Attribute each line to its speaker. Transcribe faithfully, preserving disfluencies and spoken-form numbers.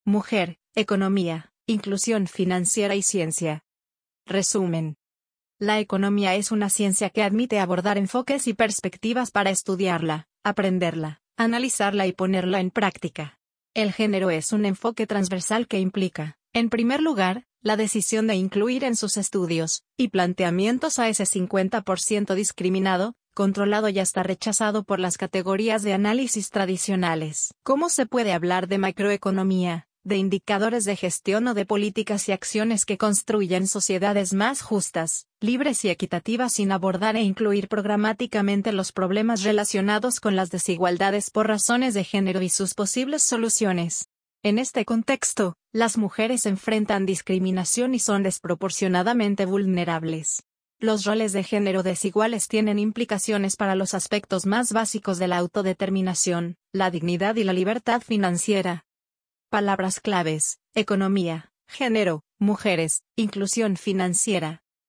Speaker 1: mujer, economía, inclusión financiera y ciencia. Resumen. La economía es una ciencia que admite abordar enfoques y perspectivas para estudiarla, aprenderla, analizarla y ponerla en práctica. El género es un enfoque transversal que implica, en primer lugar, la decisión de incluir en sus estudios y planteamientos a ese cincuenta por ciento discriminado, controlado y hasta rechazado por las categorías de análisis tradicionales. ¿Cómo se puede hablar de macroeconomía, de indicadores de gestión o de políticas y acciones que construyen sociedades más justas, libres y equitativas sin abordar e incluir programáticamente los problemas relacionados con las desigualdades por razones de género y sus posibles soluciones? En este contexto, las mujeres enfrentan discriminación y son desproporcionadamente vulnerables. Los roles de género desiguales tienen implicaciones para los aspectos más básicos de la autodeterminación, la dignidad y la libertad financiera. Palabras claves: economía, género, mujeres, inclusión financiera.